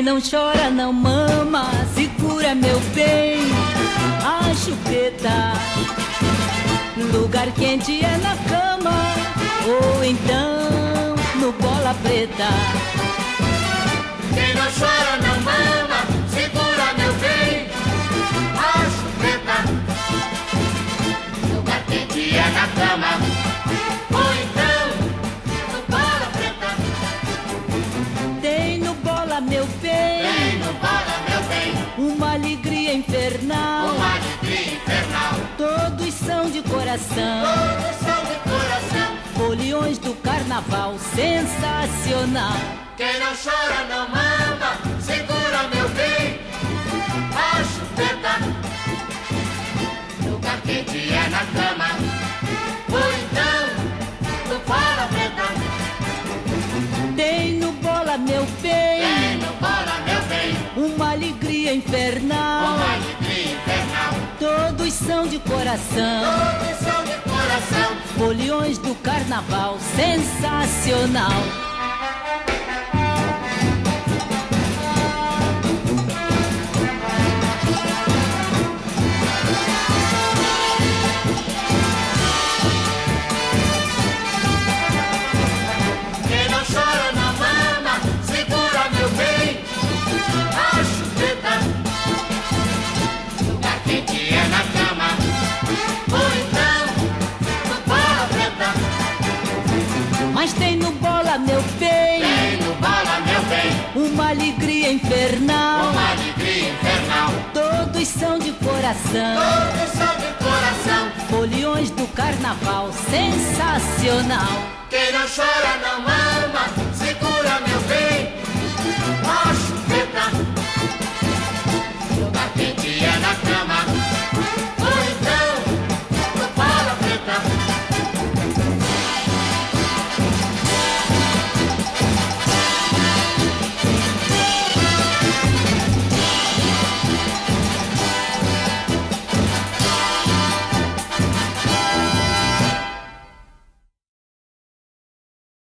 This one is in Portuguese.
não chora não mama, segura meu bem a chupeta. Lugar quente é na cama ou então no bola preta. Quem não chora não mama, segura meu bem a chupeta. Lugar quente é na cama ou então no bola preta. Tem no bola meu bem, Tem no bola meu bem uma alegria infernal. uma alegria infernal. Todos são de coração, Todos são de coração. foliões do carnaval sensacional. Quem não chora não mama, segura meu bem a chupeta. Lugar quente é na cama ou então no bola preta. Tem no bola meu Tem bem, no bola meu bem uma alegria infernal. uma alegria infernal. Todos são de coração, Todos são de coração. foliões do carnaval sensacional. Quem não chora não mama, segura meu bem a chupeta. Lugar quente é na cama ou então no bola preta. Mas tem no bola meu bem, Tem no bola meu bem uma alegria infernal. uma alegria infernal. Todos são de coração, Todos são de coração. foliões do carnaval sensacional. Quem não chora não mama.